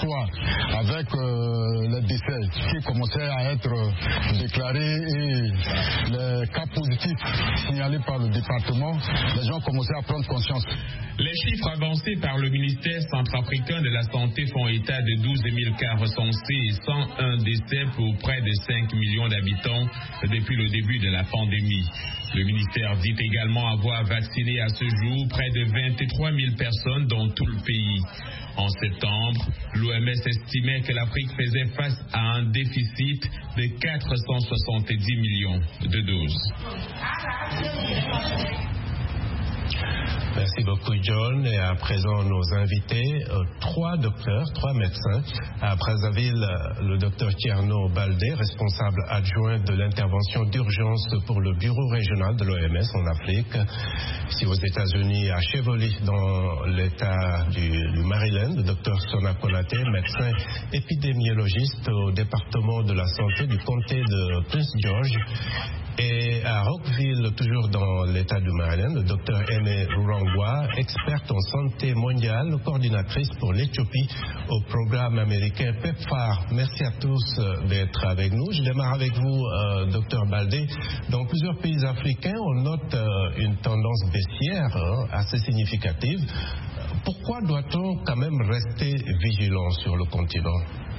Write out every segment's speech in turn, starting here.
histoire avec les décès qui commençaient à être déclarés et les cas positifs signalés par le département, les gens commençaient à prendre conscience. Les chiffres avancés par le ministère centrafricain de la Santé font état de 12 000 cas recensés et 101 décès pour près de 5 millions d'habitants depuis le début de la pandémie. Le ministère dit également avoir vacciné à ce jour près de 23 000 personnes dans tout le pays. En septembre, l'OMS estimait que l'Afrique faisait face à un déficit de 470 millions de doses. Merci beaucoup John. Et à présent nos invités, trois médecins. À Brazzaville, le docteur Tierno Baldé, responsable adjoint de l'intervention d'urgence pour le bureau régional de l'OMS en Afrique. Ici aux États-Unis, à Cheverly, dans l'État du Maryland, le docteur Sona Konaté, médecin épidémiologiste au département de la santé du comté de Prince George. Et à Rockville, toujours dans l'État du Maryland, le docteur Aimé Rurangwa, experte en santé mondiale, coordinatrice pour l'Éthiopie au programme américain PEPFAR. Merci à tous d'être avec nous. Je démarre avec vous, docteur Baldé. Dans plusieurs pays africains, on note une tendance baissière assez significative. Pourquoi doit-on quand même rester vigilant sur le continent ?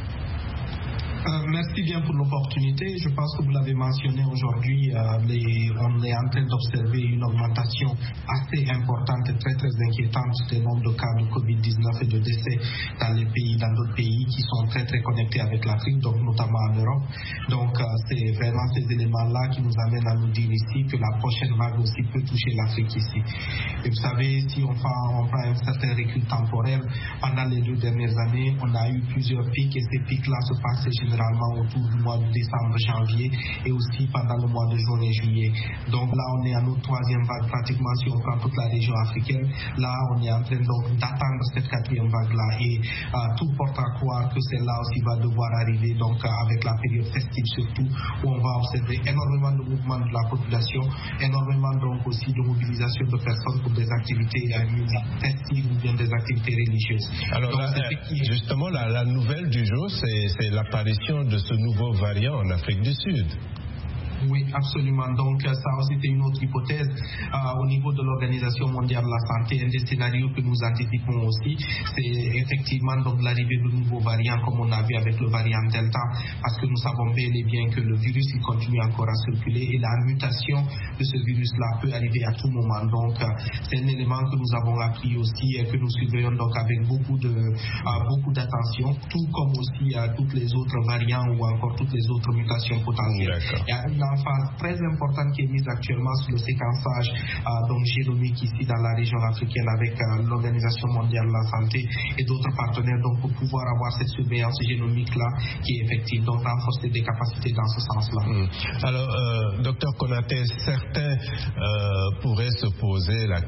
Merci bien pour l'opportunité. Je pense que vous l'avez mentionné aujourd'hui, on est en train d'observer une augmentation assez importante et très inquiétante des nombres de cas de Covid-19 et de décès dans d'autres pays qui sont très connectés avec l'Afrique, donc notamment en Europe. Donc c'est vraiment ces éléments-là qui nous amènent à nous dire ici que la prochaine vague aussi peut toucher l'Afrique ici. Et vous savez, si on prend un certain recul temporel, pendant les 2 dernières années, on a eu plusieurs pics et ces pics-là se passaient généralement autour du mois de décembre, janvier et aussi pendant le mois de juin et juillet. Donc là, on est à notre 3e vague pratiquement si on prend toute la région africaine. Là, on est en train donc d'attendre cette 4e vague-là et tout porte à croire que celle-là aussi va devoir arriver donc avec la période festive surtout où on va observer énormément de mouvements de la population, énormément donc aussi de mobilisation de personnes pour des activités festives ou bien des activités religieuses. Alors donc, là, justement, la nouvelle du jour, c'est l'apparition de ce nouveau variant en Afrique du Sud. Oui, absolument. Donc ça aussi c'est une autre hypothèse au niveau de l'Organisation mondiale de la santé. Un des scénarios que nous anticipons aussi, c'est effectivement donc l'arrivée de nouveaux variants comme on a vu avec le variant Delta, parce que nous savons bel et bien que le virus il continue encore à circuler et la mutation de ce virus-là peut arriver à tout moment. Donc c'est un élément que nous avons appris aussi et que nous surveillons donc avec beaucoup d'attention, tout comme aussi toutes les autres variants ou encore toutes les autres mutations potentielles. Il y a une phase très importante qui est mise actuellement sur le séquençage donc génomique ici dans la région africaine avec l'Organisation mondiale de la santé et d'autres partenaires donc pour pouvoir avoir cette surveillance génomique là qui est effective, donc renforcer des capacités dans ce sens-là. Alors docteur Konaté, certains pourraient se posent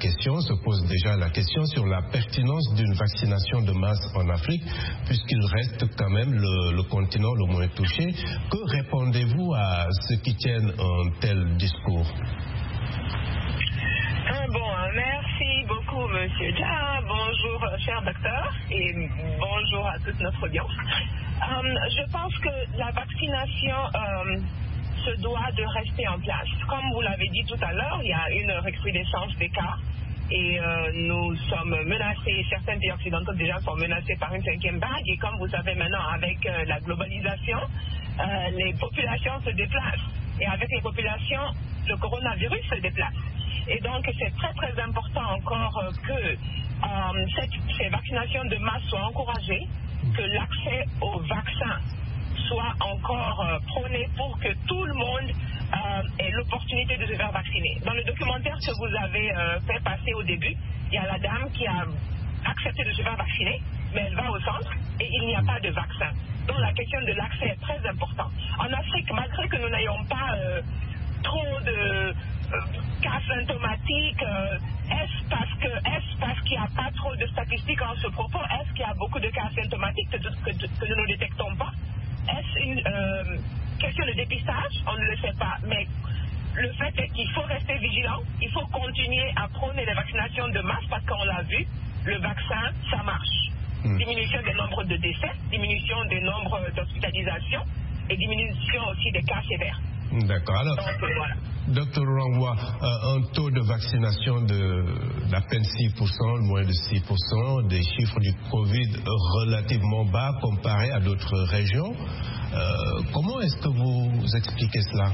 déjà la question sur la pertinence d'une vaccination de masse en Afrique puisqu'il reste quand même le continent le moins touché. Que répondez-vous à ceux qui tiennent un tel discours? Merci beaucoup Monsieur Dia. Bonjour cher docteur et bonjour à toute notre audience. Je pense que la vaccination se doit de rester en place. Comme vous l'avez dit tout à l'heure, il y a une recrudescence des cas et nous sommes menacés, certains pays occidentaux déjà sont menacés par une 5e vague et comme vous savez maintenant avec la globalisation, les populations se déplacent et avec les populations, le coronavirus se déplace. Et donc c'est très important encore que ces vaccinations de masse soient encouragées, que l'accès aux vaccins soit encore prôné pour que tout le monde ait l'opportunité de se faire vacciner. Dans le documentaire que vous avez fait passer au début, il y a la dame qui a accepté de se faire vacciner, mais elle va au centre et il n'y a pas de vaccin. Donc la question de l'accès est très importante. En Afrique, malgré que nous n'ayons pas trop de cas symptomatiques, est-ce parce qu'il n'y a pas trop de statistiques en ce propos? Est-ce qu'il y a beaucoup de cas symptomatiques que nous ne détectons pas? Est-ce une question de dépistage? On ne le sait pas, mais le fait est qu'il faut rester vigilant, il faut continuer à prôner les vaccinations de masse parce qu'on l'a vu, le vaccin, ça marche. diminution du nombre de décès, diminution du nombre d'hospitalisations et diminution aussi des cas sévères. D'accord. Alors, voilà. Dr Rangwa, un taux de vaccination d'à peine 6%, moins de 6%, des chiffres du Covid relativement bas comparés à d'autres régions. Comment est-ce que vous expliquez cela?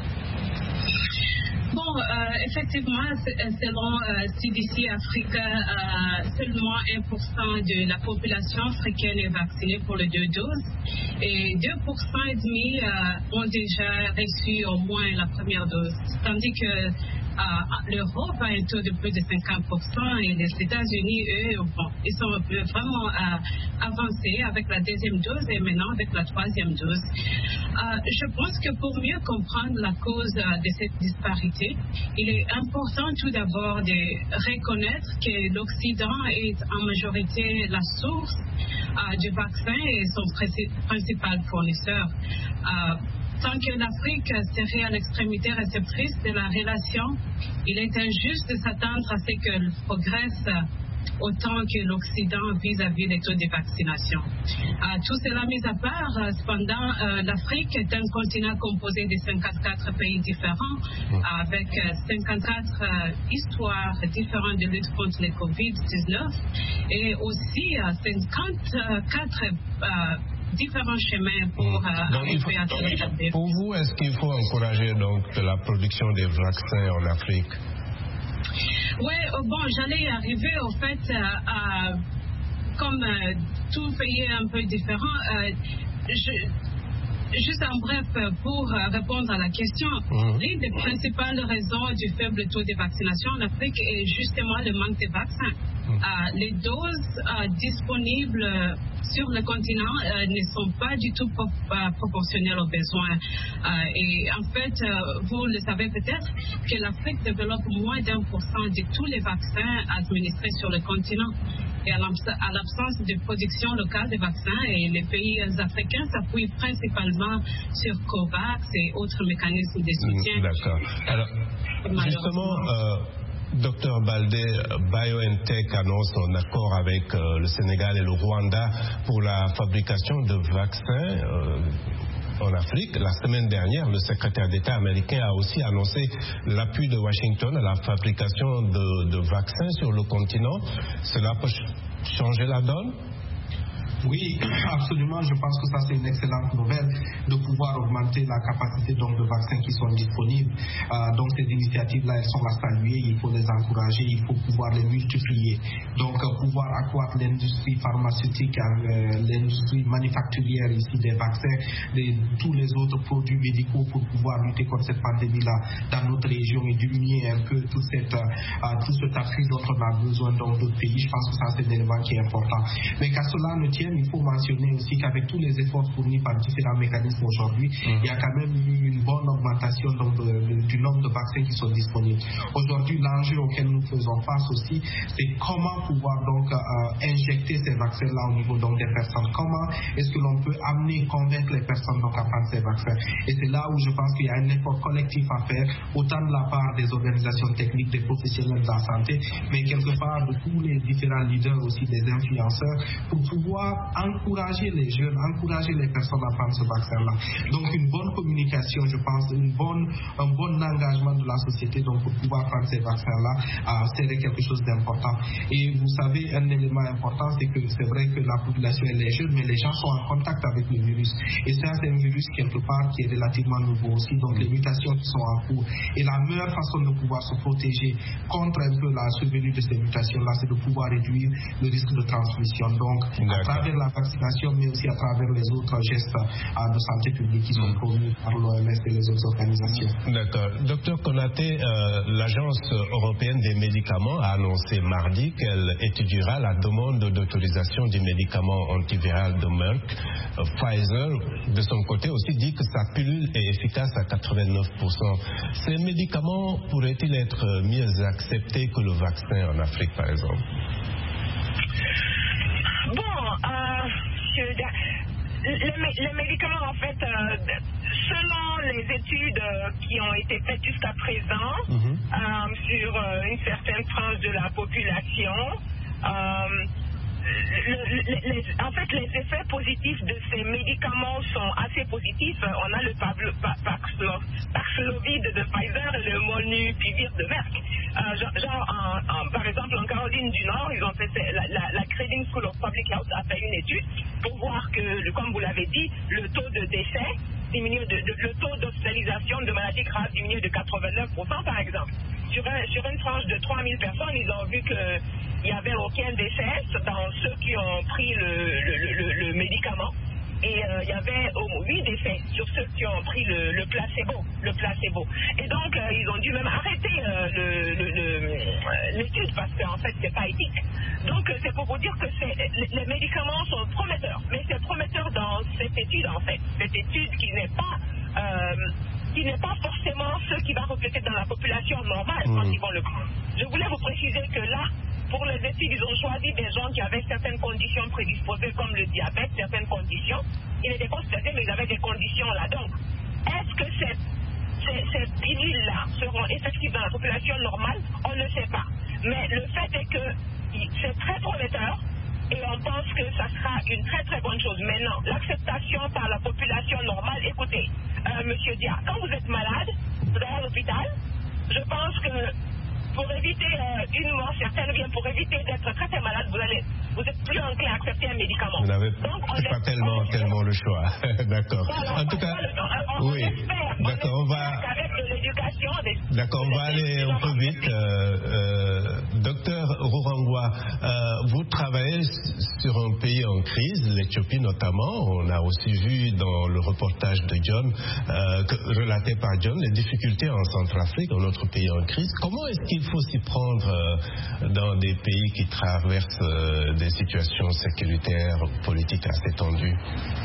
Bon, effectivement, selon CDC Africa, seulement 1% de la population africaine est vaccinée pour les 2 doses et 2,5% ont déjà reçu au moins la première dose, tandis que l'Europe a un taux de plus de 50% et les États-Unis, eux, ils sont vraiment avancés avec la 2e dose et maintenant avec la 3e dose. Je pense que pour mieux comprendre la cause de cette disparité, il est important tout d'abord de reconnaître que l'Occident est en majorité la source du vaccin et son principal fournisseur. Tant que l'Afrique serait à l'extrémité réceptrice de la relation, il est injuste de s'attendre à ce qu'elle progresse autant que l'Occident vis-à-vis des taux de vaccination. Tout cela mis à part, cependant, l'Afrique est un continent composé de 54 pays différents, avec 54 histoires différentes de lutte contre le Covid-19 et aussi 54 différents chemins pour arriver à ce résultat. Pour vous, est-ce qu'il faut encourager donc la production des vaccins en Afrique? Oui, bon, j'allais y arriver au fait, comme tout pays est un peu différent, juste en bref, pour répondre à la question, l'une des principales raisons du faible taux de vaccination en Afrique est justement le manque de vaccins. Les doses disponibles sur le continent ne sont pas du tout proportionnelles aux besoins. Et en fait, vous le savez peut-être que l'Afrique développe moins d'1% de tous les vaccins administrés sur le continent. Et à l'absence de production locale de vaccins, et les pays africains s'appuient principalement sur COVAX et autres mécanismes de soutien. D'accord. Alors, justement, Dr Baldé, BioNTech annonce un accord avec le Sénégal et le Rwanda pour la fabrication de vaccins en Afrique. La semaine dernière, le secrétaire d'État américain a aussi annoncé l'appui de Washington à la fabrication de vaccins sur le continent. Cela peut changer la donne? Oui, absolument. Je pense que ça, c'est une excellente nouvelle de pouvoir augmenter la capacité donc, de vaccins qui sont disponibles. Donc, ces initiatives-là, elles sont à saluer. Il faut les encourager. Il faut pouvoir les multiplier. Donc, pouvoir accroître l'industrie pharmaceutique, l'industrie manufacturière ici des vaccins, tous les autres produits médicaux pour pouvoir lutter contre cette pandémie-là dans notre région et diminuer un peu tout cet afflux dont on a besoin dans d'autres pays. Je pense que ça, c'est un élément qui est important. Mais qu'à cela ne tienne, il faut mentionner aussi qu'avec tous les efforts fournis par différents mécanismes aujourd'hui, il y a quand même eu une bonne augmentation donc, du nombre de vaccins qui sont disponibles. Aujourd'hui, l'enjeu auquel nous faisons face aussi, c'est comment pouvoir donc injecter ces vaccins-là au niveau donc, des personnes. Comment est-ce que l'on peut convaincre les personnes donc, à prendre ces vaccins? Et c'est là où je pense qu'il y a un effort collectif à faire, autant de la part des organisations techniques, des professionnels de la santé, mais quelque part de tous les différents leaders aussi, des influenceurs, pour pouvoir encourager les jeunes, encourager les personnes à prendre ce vaccin-là. Donc une bonne communication, je pense, un bon engagement de la société donc pour pouvoir prendre ces vaccins-là, serait quelque chose d'important. Et vous savez, un élément important, c'est que c'est vrai que la population elle est jeune, mais les gens sont en contact avec le virus. Et ça, c'est un virus quelque part qui est relativement nouveau aussi, donc les mutations qui sont en cours. Et la meilleure façon de pouvoir se protéger contre un peu la survenue de ces mutations-là, c'est de pouvoir réduire le risque de transmission. Donc, à travers la vaccination, mais aussi à travers les autres gestes de santé publique qui sont promus par l'OMS et les autres organisations. D'accord. Docteur Konaté, l'Agence européenne des médicaments a annoncé mardi qu'elle étudiera la demande d'autorisation du médicament antiviral de Merck. Pfizer, de son côté, aussi dit que sa pilule est efficace à 89%. Ces médicaments pourraient-ils être mieux acceptés que le vaccin en Afrique, par exemple? Les médicaments, en fait, selon les études qui ont été faites jusqu'à présent sur une certaine tranche de la population, en fait, les effets positifs de ces médicaments sont assez positifs. On a le Paxlovid de Pfizer et le Molnupiravir de Merck. Par exemple, en Caroline du Nord, ils ont fait la Crading School of Public Health a fait une étude pour voir que, comme vous l'avez dit, le taux de décès diminue, le taux d'hospitalisation de maladies graves diminue de 89% par exemple. Sur une tranche de 3000 personnes, ils ont vu qu'il n'y avait aucun décès dans ceux qui ont pris le médicament. Et il y avait 8 décès sur ceux qui ont pris le placebo. Et donc, ils ont dû même arrêter l'étude parce qu'en fait, c'est pas éthique. Donc, c'est pour vous dire que les médicaments sont prometteurs. Mais c'est prometteur dans cette étude, en fait. Cette étude qui n'est pas forcément ce qui va refléter dans la population normale quand ils vont le prendre. Je voulais vous préciser que là, pour les études, ils ont choisi des gens qui avaient certaines conditions prédisposées, comme le diabète, certaines conditions. Ils étaient constatés, mais ils avaient des conditions là. Donc, est-ce que ces pilules-là seront effectives dans la population normale? On ne sait pas. Mais le fait est que c'est très prometteur et on pense que ça sera une très très bonne chose. Maintenant, l'acceptation par la population normale, écoutez, Monsieur Dia, quand vous êtes malade, vous allez à l'hôpital, je pense que pour éviter une mort certaine, ou bien pour éviter d'être très très malade, vous êtes plus enclin à accepter un médicament. Vous n'avez pas tellement le choix. D'accord. Voilà, en tout cas, oui. D'accord, on va. Avec de l'éducation. D'accord, on va aller un peu vite. Docteur Rurangwa, vous travaillez sur un pays en crise, l'Éthiopie notamment. On a aussi vu dans le reportage de John, relaté par John, les difficultés en Centrafrique, dans notre pays en crise. Comment est-ce qu'il faut s'y prendre dans des pays qui traversent des situations sécuritaires, politiques assez tendues?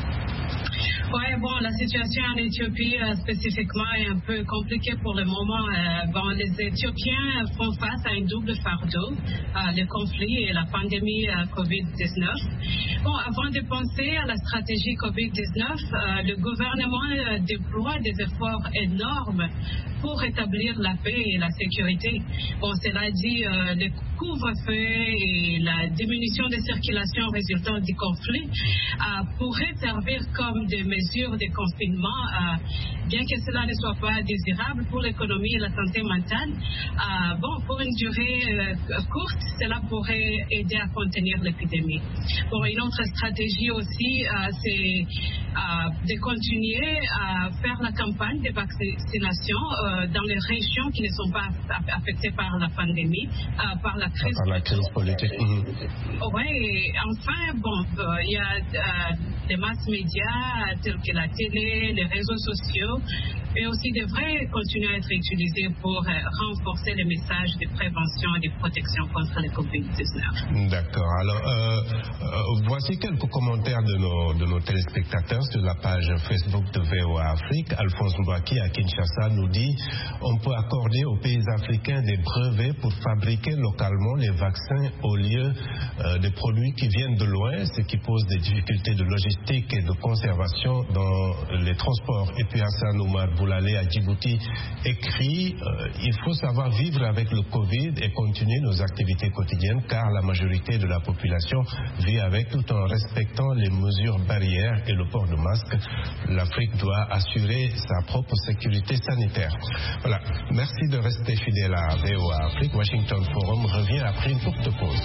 Oui, la situation en Éthiopie spécifiquement est un peu compliquée pour le moment. Les Éthiopiens font face à un double fardeau, le conflit et la pandémie COVID-19. Avant de penser à la stratégie COVID-19, le gouvernement déploie des efforts énormes pour rétablir la paix et la sécurité. Cela dit, le couvre-feu et la diminution de circulation résultant du conflit pourraient servir comme des mesures de confinement, bien que cela ne soit pas désirable pour l'économie et la santé mentale. Pour une durée courte, cela pourrait aider à contenir l'épidémie. Une autre stratégie aussi, c'est de continuer à faire la campagne de vaccination dans les régions qui ne sont pas affectées par la pandémie, par la crise politique. Oui, et enfin, il y a les masses médias tels que la télé, les réseaux sociaux, et aussi devraient continuer à être utilisés pour renforcer les messages de prévention et de protection contre le COVID-19. D'accord. Alors, voici quelques commentaires de nos téléspectateurs sur la page Facebook de VOA Afrique. Alphonse Mbouaki à Kinshasa nous dit on peut accorder aux pays africains des brevets pour fabriquer localement les vaccins au lieu des produits qui viennent de loin, ce qui pose des difficultés de logistique et de conservation dans les transports. Et puis Hassan Oumar Boulalé à Djibouti écrit il faut savoir vivre avec le Covid et continuer nos activités quotidiennes car la majorité de la population vit avec tout en respectant les mesures barrières et le port de masque. L'Afrique doit assurer sa propre sécurité sanitaire. Voilà. Merci de rester fidèle à VOA Afrique. Washington Forum revient après une courte pause.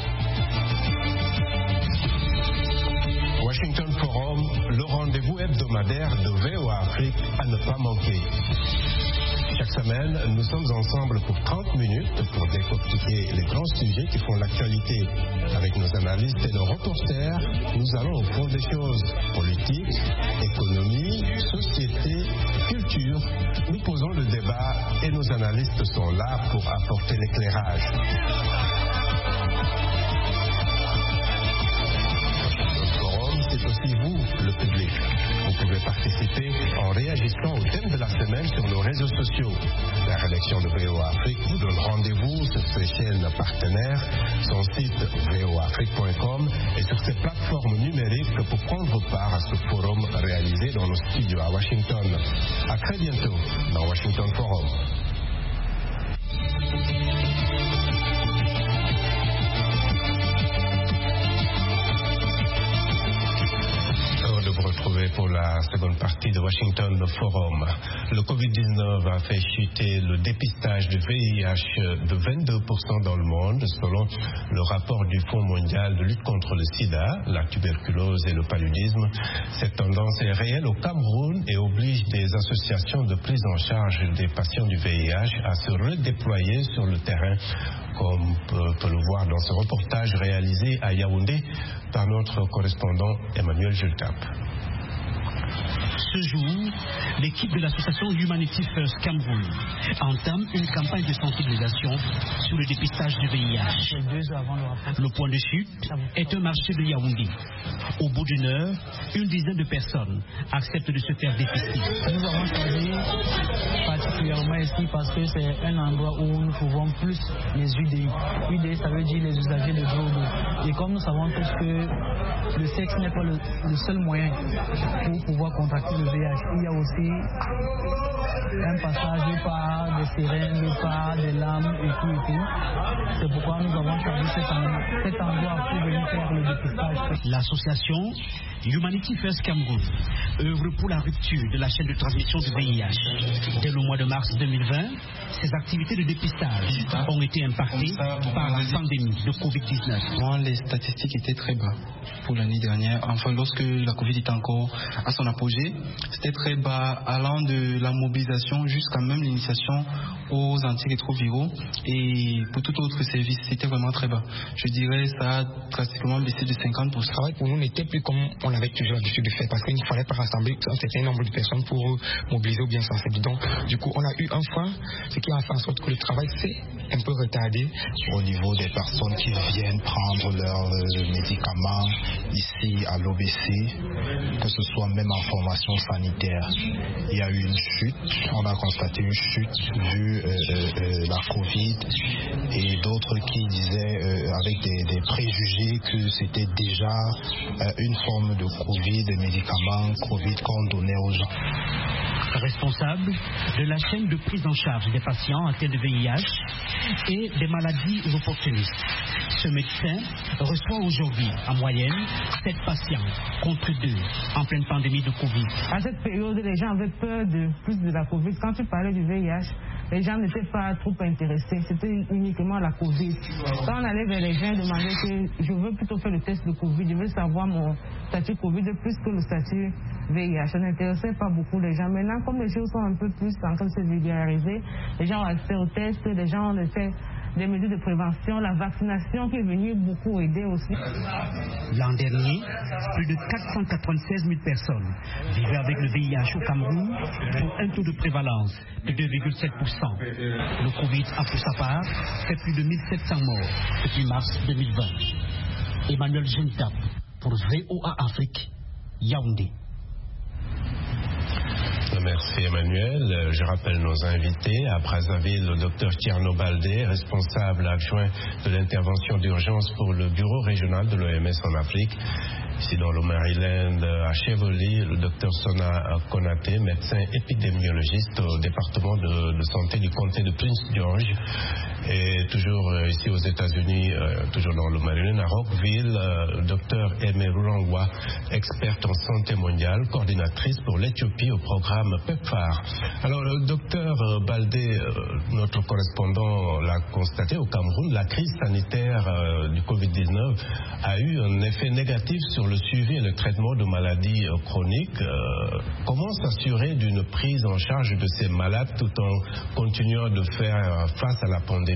Washington Forum, le rendez-vous hebdomadaire de VOA Afrique à ne pas manquer. Chaque semaine, nous sommes ensemble pour 30 minutes pour décortiquer les grands sujets qui font l'actualité. Avec nos analystes et nos reporters, nous allons au fond des choses. Politique, économie, société, culture. Nous posons le débat et nos analystes sont là pour apporter l'éclairage. C'est aussi vous, le public. Vous pouvez participer en réagissant au thème de la semaine sur nos réseaux sociaux. La rédaction de VOA Afrique vous donne rendez-vous sur ses chaînes partenaires, son site voaafrique.com et sur ses plateformes numériques pour prendre part à ce forum réalisé dans nos studios à Washington. À très bientôt dans Washington Forum. retrouver pour la seconde partie de Washington Forum. Le Covid-19 a fait chuter le dépistage du VIH de 22% dans le monde, selon le rapport du Fonds mondial de lutte contre le sida, la tuberculose et le paludisme. Cette tendance est réelle au Cameroun et oblige des associations de prise en charge des patients du VIH à se redéployer sur le terrain, comme on peut le voir dans ce reportage réalisé à Yaoundé par notre correspondant Emmanuel Jultap. Ce jour, l'équipe de l'association Humanity First Cameroun entame une campagne de sensibilisation sur le dépistage du VIH. Le point de chute est un marché de Yaoundé. Au bout d'une heure, une dizaine de personnes acceptent de se faire dépister. Nous avons choisi particulièrement ici parce que c'est un endroit où nous trouvons plus les UDI. UDI, ça veut dire les usagers de drogue. Et comme nous savons tous que le sexe n'est pas le seul moyen pour pouvoir contracter le VIH, il y a aussi un passage par des sirènes, par des lames et tout. C'est pourquoi nous avons choisi cet endroit pour venir faire le dépistage. L'association Humanity First Cameroun œuvre pour la rupture de la chaîne de transmission du VIH. Dès le mois de mars 2020, ces activités de dépistage ont été impactées par la pandémie de Covid-19. Les statistiques étaient très bas pour l'année dernière. Enfin, lorsque la Covid était encore à son apogée, c'était très bas, allant de la mobilisation jusqu'à même l'initiation aux antirétroviraux. Et pour tout autre service, c'était vraiment très bas. Je dirais ça a drastiquement baissé de 50%. Le travail pour nous n'était plus comme on avait toujours l'habitude de faire, parce qu'il ne fallait pas rassembler un certain nombre de personnes pour mobiliser ou bien sensibiliser. Donc, du coup, on a eu un frein, ce qui a fait en sorte que le travail s'est un peu retardé. Au niveau des personnes qui viennent prendre leurs médicaments ici à l'OBC, que ce soit même en formation sanitaire, il y a eu une chute. On a constaté une chute vu la Covid et d'autres qui disaient avec des préjugés que c'était déjà une forme de Covid, des médicaments Covid qu'on donnait aux gens. Responsable de la chaîne de prise en charge des patients atteints de VIH et des maladies opportunistes. Ce médecin reçoit aujourd'hui en moyenne 7 patients contre 2 en pleine pandémie de Covid. À cette période, les gens avaient peur de la Covid. Quand tu parlais du VIH, les gens n'étaient pas trop intéressés. C'était uniquement la Covid. Quand on allait vers les gens, ils demandaient que je veux plutôt faire le test de Covid. Je veux savoir mon statut Covid plus que le statut VIH. Ça n'intéressait pas beaucoup les gens. Maintenant, comme les choses sont un peu plus en train de se vulgariser, les gens ont accès aux tests, les gens ont fait des mesures de prévention, la vaccination qui est venue beaucoup aider aussi. L'an dernier, plus de 496 000 personnes vivaient avec le VIH au Cameroun pour un taux de prévalence de 2,7%. Le Covid a pour sa part fait plus de 1700 morts depuis mars 2020. Emmanuel Jultap pour VOA Afrique, Yaoundé. Merci Emmanuel. Je rappelle nos invités. À Brazzaville, le docteur Tierno Baldé, responsable adjoint de l'intervention d'urgence pour le bureau régional de l'OMS en Afrique. Ici dans le Maryland, à Cheverly, le docteur Sona Konaté, médecin épidémiologiste au département de santé du comté de Prince George. Et toujours ici aux États-Unis, toujours dans le Maryland, à Rockville, le docteur Aimé Rangwa, experte en santé mondiale, coordinatrice pour l'Éthiopie au programme PEPFAR. Alors, le docteur Baldé, notre correspondant, l'a constaté au Cameroun, la crise sanitaire du Covid-19 a eu un effet négatif sur le suivi et le traitement de maladies chroniques. Comment s'assurer d'une prise en charge de ces malades tout en continuant de faire face à la pandémie?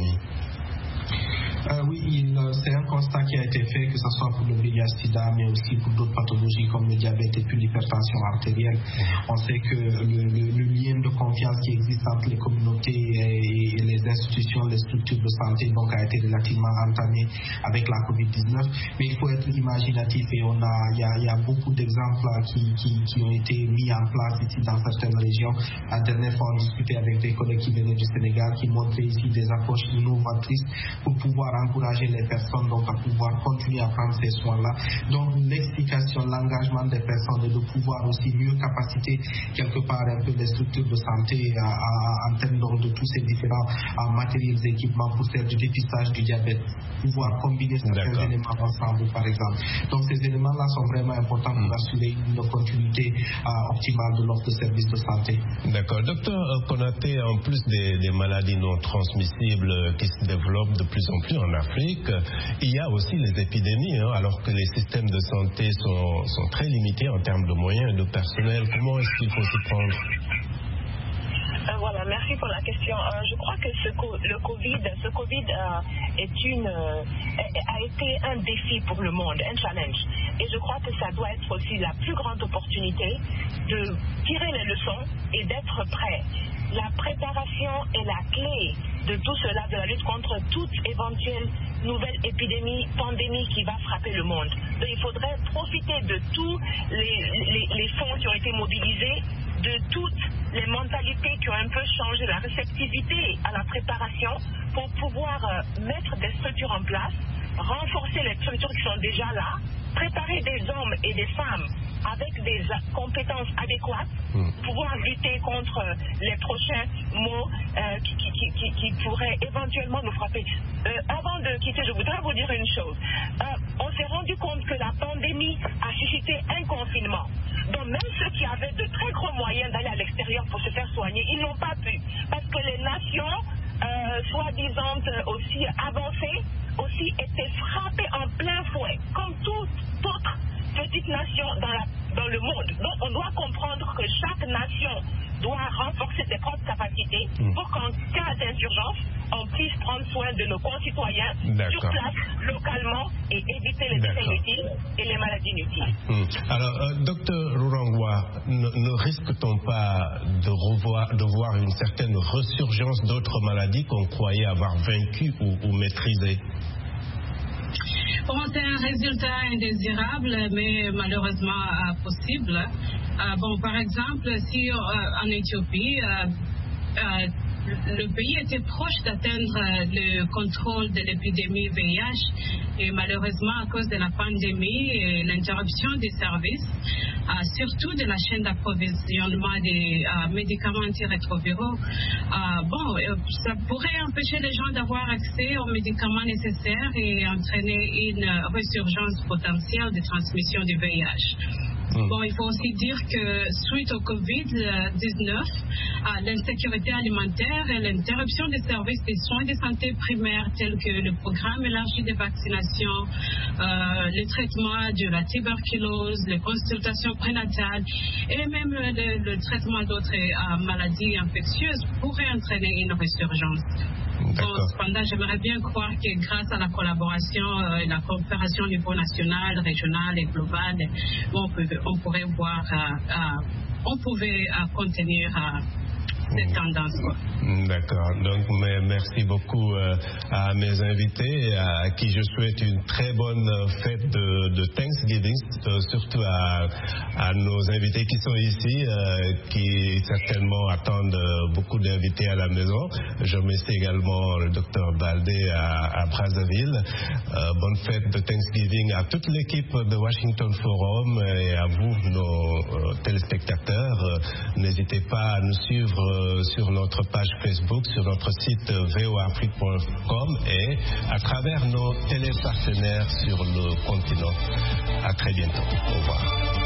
Oui, c'est un constat qui a été fait, que ce soit pour le VIH-Sida, mais aussi pour d'autres pathologies comme le diabète et puis l'hypertension artérielle. On sait que le lien de confiance qui existe entre les communautés et les institutions, les structures de santé, donc a été relativement entamé avec la COVID-19. Mais il faut être imaginatif et il y a beaucoup d'exemples qui ont été mis en place ici dans certaines régions. La dernière fois, on discutait avec des collègues qui venaient du Sénégal, qui montraient ici des approches innovatrices pour pouvoir encourager les personnes donc à pouvoir continuer à prendre ces soins-là. Donc l'explication, l'engagement des personnes et de pouvoir aussi mieux capaciter quelque part un peu les structures de santé en termes donc de tous ces différents matériels et équipements pour faire du dépistage du diabète, pouvoir combiner certains éléments ensemble par exemple. Donc ces éléments-là sont vraiment importants pour assurer une continuité optimale de l'offre de services de santé. D'accord. Docteur Konaté, en plus des maladies non transmissibles qui se développent de plus en plus en Afrique, il y a aussi les épidémies, alors que les systèmes de santé sont très limités en termes de moyens et de personnel. Comment est-ce qu'il faut s'y prendre? Voilà, merci pour la question. Je crois que ce Covid a été un défi pour le monde, un challenge. Et je crois que ça doit être aussi la plus grande opportunité de tirer les leçons et d'être prêt. La préparation est la clé de tout cela, de la lutte contre toute éventuelle nouvelle épidémie, pandémie qui va frapper le monde. Donc il faudrait profiter de tous les fonds qui ont été mobilisés, de toutes les mentalités qui ont un peu changé, la réceptivité à la préparation pour pouvoir mettre des structures en place, renforcer les structures qui sont déjà là, préparer des hommes et des femmes avec des compétences adéquates, pouvoir lutter contre les prochains maux qui pourraient éventuellement nous frapper. Avant de quitter, je voudrais vous dire une chose. On s'est rendu compte que la pandémie a suscité un confinement. Donc même ceux qui avaient de très gros moyens d'aller à l'extérieur pour se faire soigner, ils n'ont pas pu. Parce que les nations, soi-disant aussi avancées, aussi étaient frappées en plein fouet, comme toute autre petite nation dans le monde. Donc on doit comprendre que chaque nation doit renforcer ses propres capacités pour qu'en cas d'insurgence, on puisse prendre soin de nos concitoyens sur place, localement, et éviter les décès inutiles et les maladies inutiles. Alors, docteur Rurangwa, ne risque-t-on pas de voir une certaine ressurgence d'autres maladies qu'on croyait avoir vaincues ou maîtrisées? Bon, c'est un résultat indésirable, mais malheureusement possible. Par exemple, si en Éthiopie, le pays était proche d'atteindre le contrôle de l'épidémie VIH et malheureusement à cause de la pandémie et l'interruption des services, surtout de la chaîne d'approvisionnement des médicaments antirétroviraux, ça pourrait empêcher les gens d'avoir accès aux médicaments nécessaires et entraîner une résurgence potentielle de transmission du VIH. Il faut aussi dire que suite au Covid-19, l'insécurité alimentaire et l'interruption des services des soins de santé primaires tels que le programme élargi de vaccination, le traitement de la tuberculose, les consultations prénatales et même le traitement d'autres maladies infectieuses pourraient entraîner une résurgence. Cependant, j'aimerais bien croire que grâce à la collaboration et la coopération au niveau national, régional et global, on pourrait voir, on pouvait contenir cette tendance. D'accord. Donc, merci beaucoup à mes invités, à qui je souhaite une très bonne fête de Thanksgiving, surtout à nos invités qui sont ici, qui certainement attendent beaucoup d'invités à la maison. Je remercie également le docteur Baldé à Brazzaville. Bonne fête de Thanksgiving à toute l'équipe de Washington Forum et à vous, nos téléspectateurs. N'hésitez pas à nous suivre sur notre page Facebook, sur notre site voafrique.com et à travers nos télépartenaires sur le continent. À très bientôt. Au revoir.